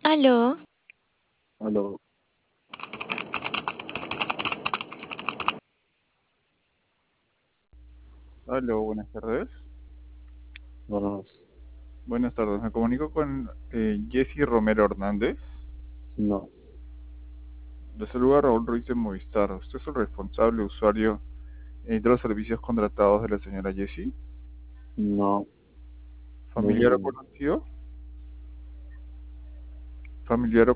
Aló, Aló, Aló, buenas tardes. buenas, Buenas tardes, me comunico con Jesse Romero Hernández. no, De saluda Raúl Ruiz de Movistar. ¿Usted es el responsable usuario de los servicios contratados de la señora Jessie? no, no hay ¿Familiar o ninguno. conocido? ¿Familiar o